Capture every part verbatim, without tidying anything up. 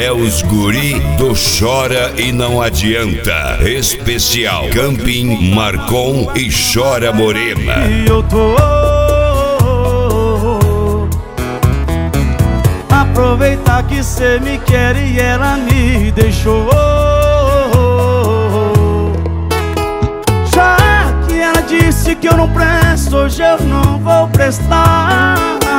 É os guri do Chora e Não Adianta. Especial Camping, Marcon e Chora Morena. E eu tô aproveitar que cê me quer e ela me deixou. Já que ela disse que eu não presto, hoje eu não vou prestar.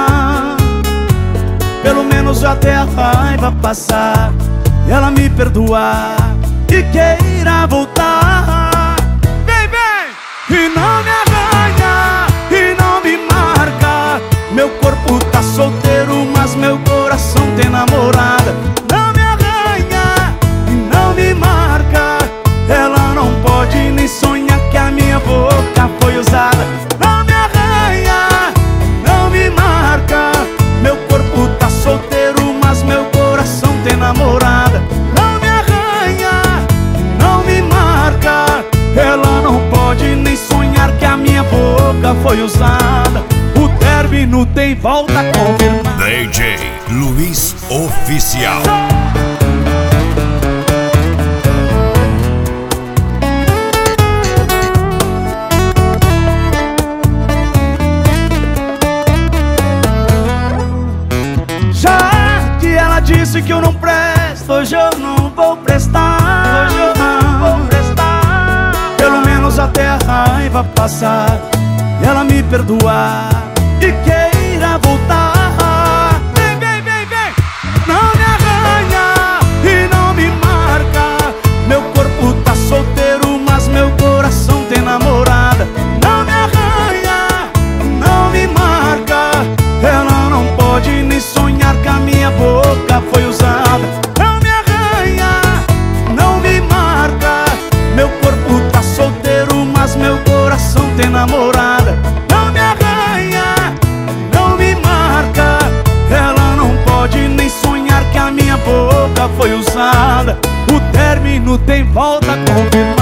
Pelo menos até a raiva passar e ela me perdoar e queira voltar. Vem, vem! E não me arranha, e não me marca. Meu corpo tá solteiro, mas meu coração tem namorada. Não me arranha, e não me marca. Ela não pode nem sonhar que a minha boca foi usada. Não me arranha, não me marca. Meu corpo tá solteiro, mas meu coração tem namorada. Não me arranha, não me marca. Ela não pode nem sonhar que a minha boca foi usada. O término tem volta confirmada. D J Luiz Oficial. Disse que eu não presto, hoje eu não vou prestar. Hoje eu não vou prestar. Pelo menos até a raiva passar e ela me perdoar e queira voltar. Vem, vem, vem, vem! Não me arranha e não me marca. Meu corpo tá solteiro, mas meu coração tem namorada. Não me arranha, não me marca. Ela não pode nem sonhar que a minha boca foi usada. Não me arranha, não me marca. Meu corpo tá solteiro, mas meu coração tem namorada. Não me arranha, não me marca. Ela não pode nem sonhar que a minha boca foi usada. O término tem volta confirmada.